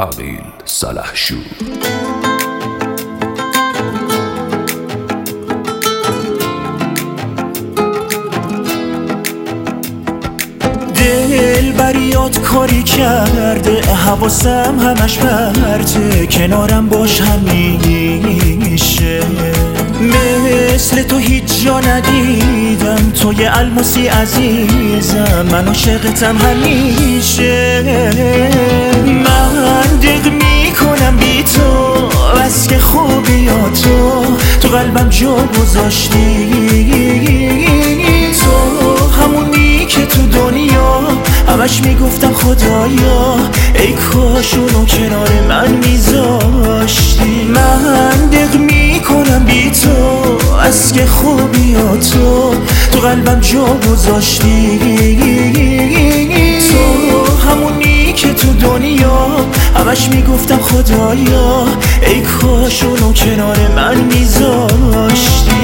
عقیل سلحشور. دل بریات کاری کرده، حواسم همش پرته، کنارم باش همیشه. مثل تو هیچ جا ندیدم، تو یه الماسی عزیزم، من عاشقتم همیشه. من دق میکنم بی تو، بس که خوبیاتو تو قلبم جا گذاشتی. تو همونی که تو دنیا همش میگفتم خدایا ای کاش اونو کنار من میذاشتی. من دق میکنم بی تو، از که خوبیاتو تو قلبم جا گذاشتی. تو همونی که تو دنیا همش میگفتم خدایا ای کاش اونو کنار من میذاشتی.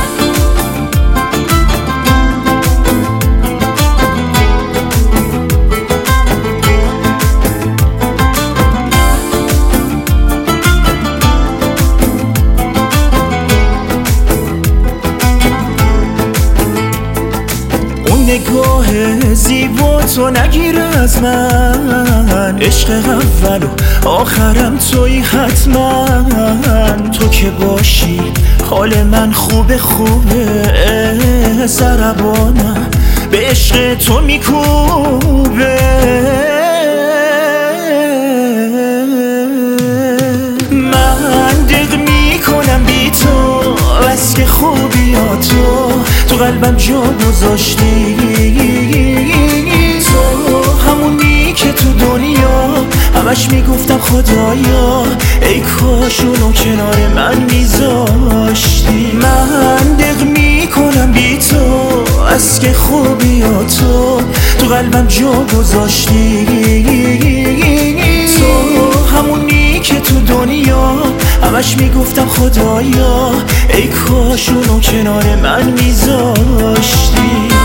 نگاه زیبا تو نگیر از من، عشق اول و آخرم توی حتما. تو که باشی حال من خوبه ضربانم به عشق تو میکوبه. من دق میکنم بی تو، بس که خوبیاتو تو قلبم جا گذاشتی. تو همونی که تو دنیا همش میگفتم خدایا ای کاش اونو کنار من میذاشتی. من دق میکنم بی تو، از که خوبیاتو تو قلبم جا گذاشتی. تو همونی که تو دنیا همش میگفتم خدایا ای کاش اونو کنار من میذاشتی.